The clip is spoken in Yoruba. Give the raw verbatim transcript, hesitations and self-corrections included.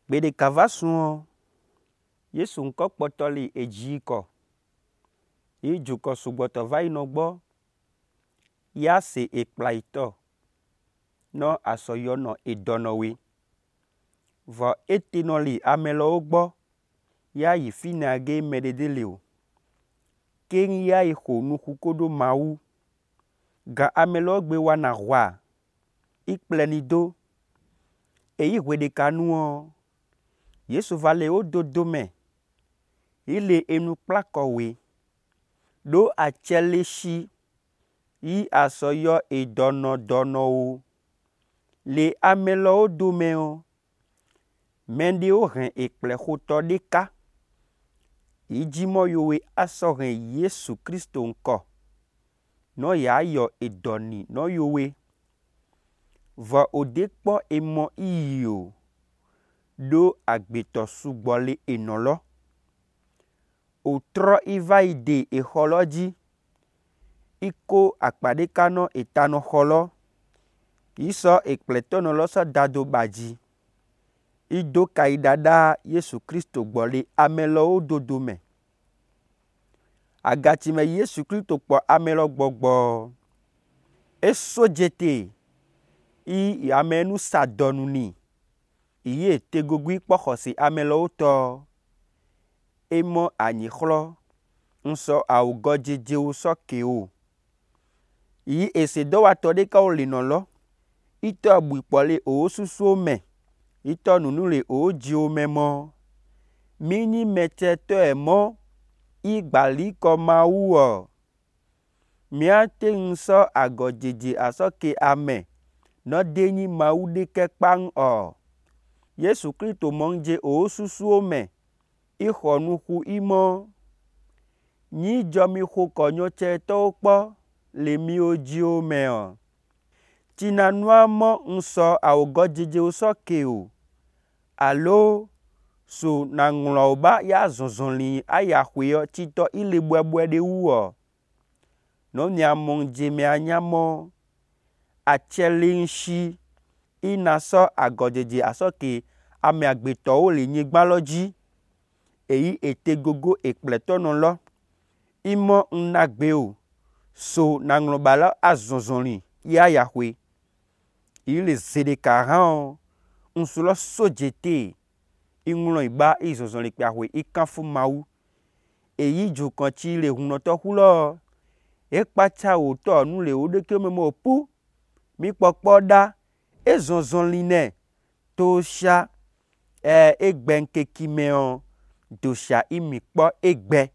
Bede kavasun Yesu nko kpotoli ejiko. Ijuko sugboto vai no gbo. Ya se ekplaito. No asoyo no edonowe. Vo etenoli amelo ogbo. Ya yi fine age mededeleo. Ken ya iho nukukodo mau. Ga amelo gbe wana rwa. Ikplenido. Eyi wede kanuo. Yesu vale o dodome. Ile enu plakowe. Do acheleshi. Yi asoyo edono dono. Le amelo o domeo. Mende o ren ekple hoto deka. Ijimo yowe asoren Yesu Kristo nko. No ya yo edoni no yowe. Va odekpo emo iyo. Do agbeto sugbole enolo. Outro ivaide e holoji. Iko akpadekano etano holo. Iso ekpletono loso dado baji. Ido kaidada Yesu Kristo gbole amelo dodome. Agatime Yesu Kristo po amelo gbogbo. Eso jete. I amenu sadonu ni. Iye tegogui pohosi amelo uto. Emo anyihlo. Nso au gojeje uso keo. Iye ese do watode ka olinolo. Ito abuipole o susu me. Ito nunule o jio memo. Mini mete to emo. Igbali koma uo. Miate nso agojeje asoke ame. No deni maude kekpang o. Yesu Kristo monje o susu ome. Iho nuku imo. Ni jomi ho konyo che to po. Le mi oji ome o. Tina nwa mo nso au gojeje uso keo. Alo. So na ngloba ya zonzonli aya hweyo tito ile bwebwe de uo. No nyamonje me anyamo. Achelinshi. Inaso agojeje asoke ame agbeto o le nyigbaloji. Eyi etegogo ekpletono lo. Imo nnagbeo. So na nglobala azonzonli ya yahwe. Ile zede karan. Nsulo sojete. Ingulo iba izonzonli yahwe ikanfu mau. Eyi jukan chi le hunoto hulo. Ekpacha oto nule odeke memo pu. Mi pokpoda. Ezonzonli ne. Tosha. E egben kekimeo. Dosha imikpo egbe.